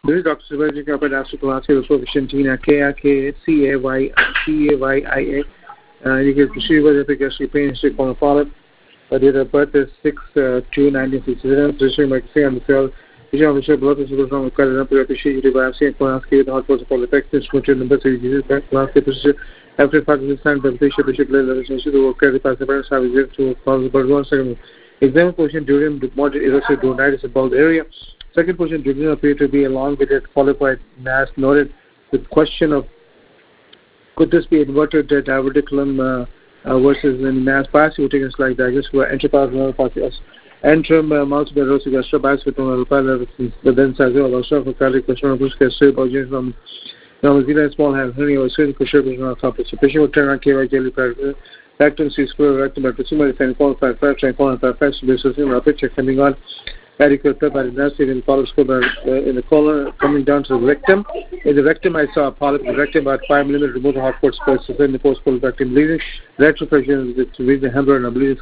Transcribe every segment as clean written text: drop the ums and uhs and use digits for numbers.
This is Dr. Sivaji Kapad, Astrophilosophy, Proficientina, K-I-K-C-A-Y-I-A. You can proceed with the efficacy pain history for a polyp. Date of birth is 6/2/1967. Position by Kissing on the cell. Vision of the blood vessels from the current up to appreciate the biopsy and colonoscopy with the hot force of polypectin, squinted number 3 diseases, colonoscopy procedure. After Pakistan, the bishop led the relationship to work carry past the parents have visited to cause the bird 1 second. Exam position during the moderate erosive duodenitis about the area. Second position did not appear to be elongated polypoid mass noted. The question of could this be inverted diverticulum versus in mass biopsy would take a slight diagnosis where entroplasmal entrum multiple erosive gastro biopsy with the then size of also for cardiac question of which gets by genes from New Zealand small hand hernia or certain contribution of complex. The patient would turn on KY jelly rectum, C square rectum, but presumably can qualify fracture and qualify fracture basis in a picture coming on. Adequate prep by the nasty in in the colon coming down to the rectum. In the rectum, I saw a polyp in the rectum about 5 mm removed hot port space in the post-polyp rectum bleeding. Rectal pressure is to reach the hemorrhage and bleeding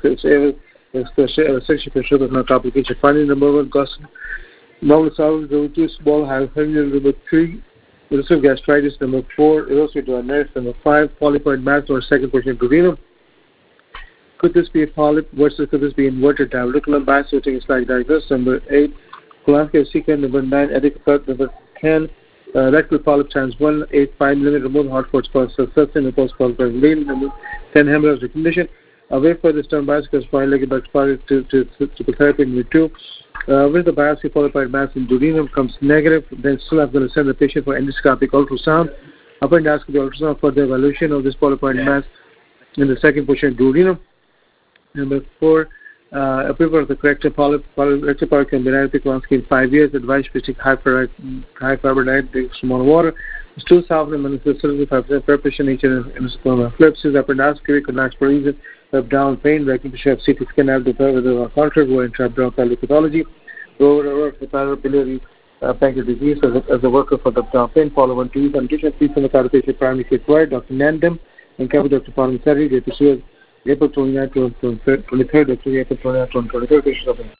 section pressure but not complication. Finding number 1, Gosson. Normal solid, number 2, small hernia, number 3, erosive gastritis, number 4, erosive duodenitis, number 5, polypoid mass or second portion duodenum. Could this be a polyp versus could this be inverted diverticulum biopsy taking slide diagnosis? Number 8, colonoscopy secant. Number 9, adequate. Number 10, rectal polyp times 1, 8, 5 mm removed hot force success in the post-polyp bleeding. Number 10, hemorrhage recognition. Away for this term biopsy because fine-legged backspotted to therapy. Number 2, with the biopsy polypoid mass in duodenum comes negative, then still I'm going to send the patient for endoscopic ultrasound. Upper endoscopy ultrasound for the evaluation of this polypoid mass in the second position duodenum. Number 4, approval of the corrective polyp can be denied colonoscopy in 5 years. Advice to take high fiber diet, drink small water. Stool softening manifestation 5% preparation each and flips upper endoscopy could not for reason abdominal pain, rectum to have CT scan abdomen with a contract or intra-abdominal pathology. Over biliary pancreas disease as a worker for the abdominal pain. Follow 1 2 condition. Please from the patient primary care provider, Dr. Nandam, and cover Dr. Parmesari. April 29 to 23rd, April 29 to 23rd,